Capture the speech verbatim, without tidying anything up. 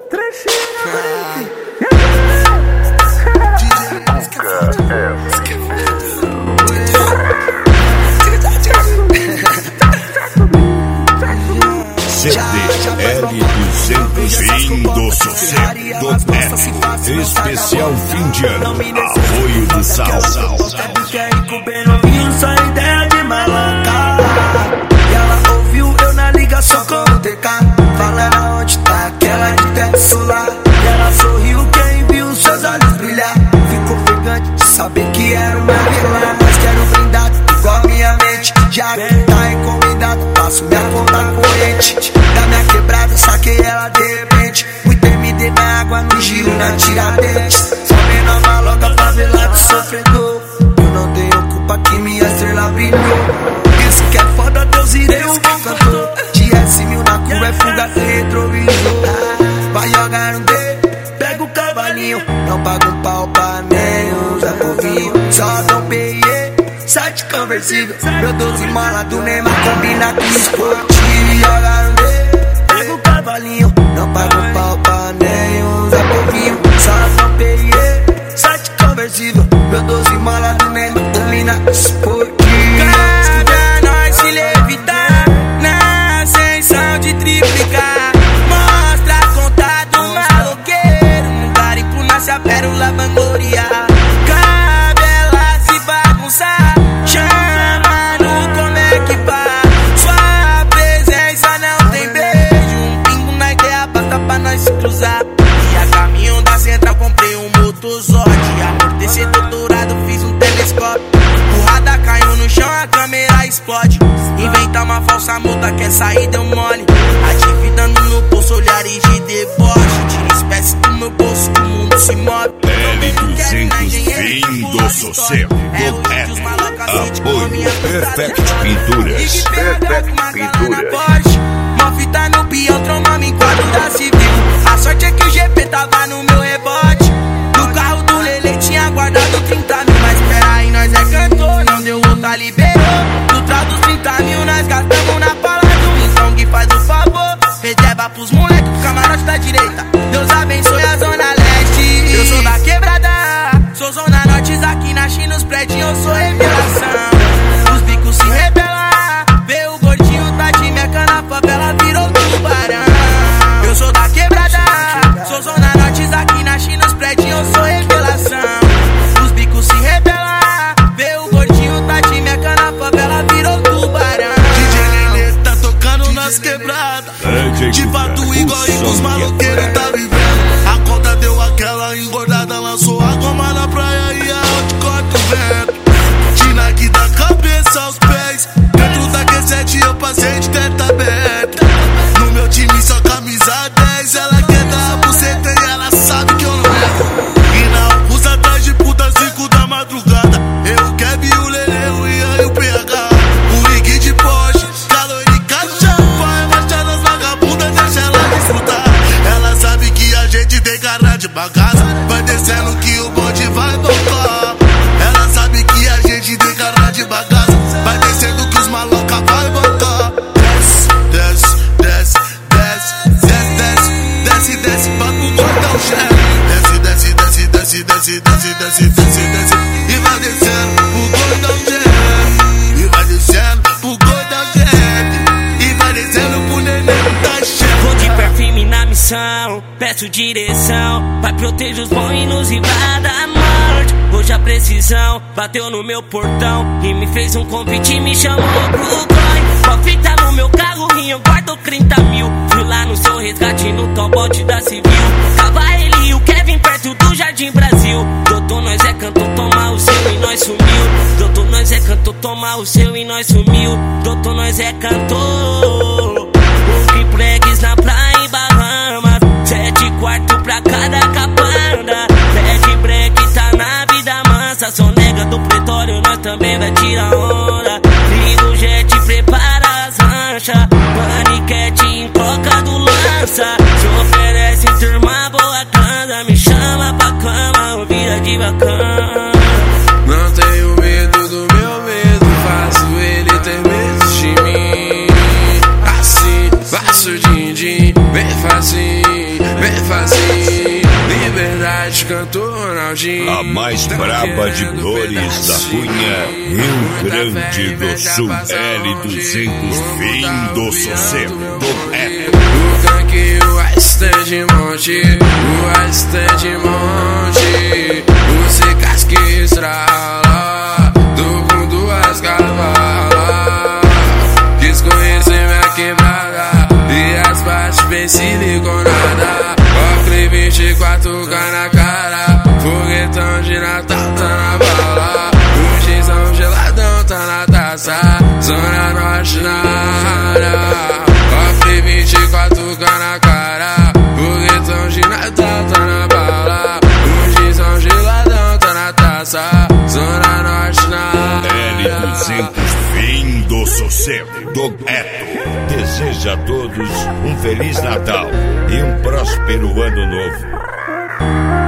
C D L duzentos Fim do Sossego do Teto. Especial fim de ano, Arroio do Sal. Só ideia de malanca. E ela ouviu eu na ligação com o T K, falando onde tá aquela de teto solar. E ela sorriu quem viu seus olhos brilhar. Ficou ofegante de saber que era uma vilã. Mas quero brindar igual minha mente. Já que tá encomendado, passo minha conta corrente. Da minha quebrada, saquei ela de repente. Muito M D na água, no giro, na Tiradentes. Só menor maloca, favelado, sofredor. Eu não tenho culpa que minha estrela brilhou. Isso que é foda, Deus irei o cantor. De S mil na curva é fuga, cê retrovisor. Vai jogar no D, pega o cavalinho. Não paga um pau pra nem usar povinho. Só dá um P I E, site conversível. Meu doze mola do Neymar combina com esportivo. Joga no D, pega o cavalinho. Não paga um pau pra nem usar povinho. Só dá um P I E, site conversível. Meu doze mola do Neymar combina com esportivo. Cabe a nós se levitar na ascensão de triplicar. Mostra a conta do maloqueiro. No garimpo nasce a pérola vangloriar. Cabe ela se bagunçar. Chama no como é que pá. Sua presença não tem beijo. Um pingo na ideia basta pra nós se cruzar. E a caminho da central comprei um motozord. Amortecedor dourado, fiz um telescópio. Porrada caiu no chão, a câmera explode. Inventa uma falsa multa, quer sair, deu mole. Atividando no bolso, olhares de deboche. Tira espécie do meu bolso, que o mundo se move. L duzentos Fim do Sossego do Teto. Apoio Perfect Pinturas. Perfect Pinturas. Uma fita no peão, tromamos em quadro da civil. A sorte é que o G P tava no meu rebote. No carro do Lele tinha guardado trinta mil. Mas peraí, nós é cantor, não deu outra, liberou. No trau dos trinta mil, nós gastamos na pala do então que faz o favor. Reserva pros moleques do camarote da direita. Deus abençoe a zona leste. Eu sou da quebrada, sou zona norte, aqui na China, os prédios eu sou revelação. Os bicos se rebelam, vê o gordinho tá de meca na favela, virou tubarão. Eu sou da quebrada, sou zona norte, aqui na China, os prédios eu sou revelação. Os bicos se rebelam, vê o gordinho tá de meca na favela, virou tubarão. D J Lelê tá tocando nas quebradas. De fato igual os maloqueiros tá vivendo. A conta deu aquela engordada, lançou a goma na praia e aonde corta o vento. De Nike da cabeça aos pés, dentro da Q sete eu passei de teta aberta. No meu time só camisa dez, ela quer dar a buceta e ela sabe que eu não erro. E na usa atrás de puta cinco da madrugada. Eu, Keb, o Lelê, o Ian e o P H. O Ig de Porsche, calor e caixa. Vai marchar nas vagabundas, deixa ela desfrutar. Ela sabe que a gente tem cara de bagaça. Vai descendo que o bonde vai tocar. Ela sabe que a gente tem cara de bagaça. Vai descendo que os maloca vai botar. Desce, desce, desce, desce, desce, desce, desce, pra tu cortar o chefe. Desce, desce, desce, desce, desce, desce, desce, desce, desce. E vai descendo pro gordão gente. E vai descendo pro gordão gente. E vai descendo pro neném da chefe. Vou de perfume na missão, peço direção. Vai proteger os boinos e vai dar morte. Hoje a precisão bateu no meu portão e me fez um convite e me chamou pro coin. Com fita no meu carro e eu guardo trinta mil. Fui lá no seu resgate no tobote da Civil. Tava ele e o Kevin perto do Jardim Brasil. Doutor, nós é cantor, toma o seu e nós sumiu. Doutor, nós é cantor, toma o seu e nós sumiu. Doutor, nós é cantor. O que pregues na praia em Bahamas. Sete quartos pra cada capanda. Black break tá na vida mansa. Sonega do pretório, nós também vai tirar onda. Liga o jet, prepara as ranchas. Paniquete em coca do lança. Se oferece turma boa canda. Me chama pra cama, vira de bacana. Não tenho medo do meu medo, faço ele ter medo de mim. Assim, faço din-din, bem facinho, bem facinho. cantor Ronaldinho. A mais braba de Flores da Cunha, Rio Grande do Sul. L duzentos, fim do sossego do rap. O tanque, o Aston de monte, o Aston de monte. O Secas que estrala, tô com duas cavalas. Quis conhecer minha quebrada e as partes bem siliconada. Ocre vinte e quatro K na cara, foguetão de Natal tá na bala. O gizão geladão tá na taça, Zona Norte na área. Ocre vinte e quatro K na cara, foguetão de Natal tá na bala. O gizão geladão tá na taça, Zona Norte na área. L duzentos, fim do sossego do Eto. Deseja a todos um Feliz Natal e um próspero Ano Novo.